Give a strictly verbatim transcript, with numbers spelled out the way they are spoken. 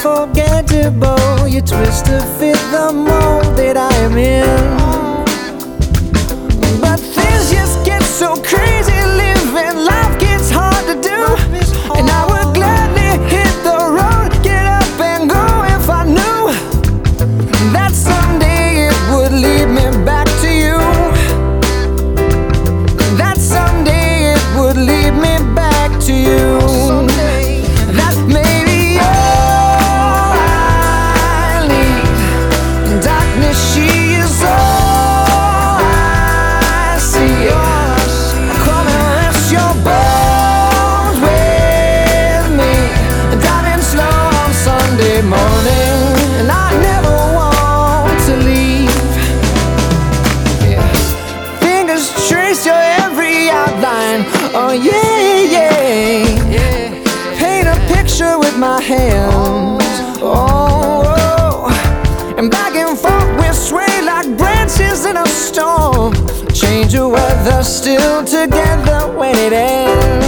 unforgettable. You twist to fit the mold that I am in. But things just get so crazy, living life gets hard to do. And I would gladly hit the road, get up and go if I knew that someday it would lead me back to you. That someday it would lead me back to you. That maybe all I need. Darkness, she is all I see. Come and rest your bones with me. Driving slow on Sunday morning, and I never want to leave. Yeah. Fingers trace your every outline. Oh yeah, yeah. Paint a picture with my hands. Oh, oh. And back and forth we sway like branches in a storm. Change of weather, still together when it ends.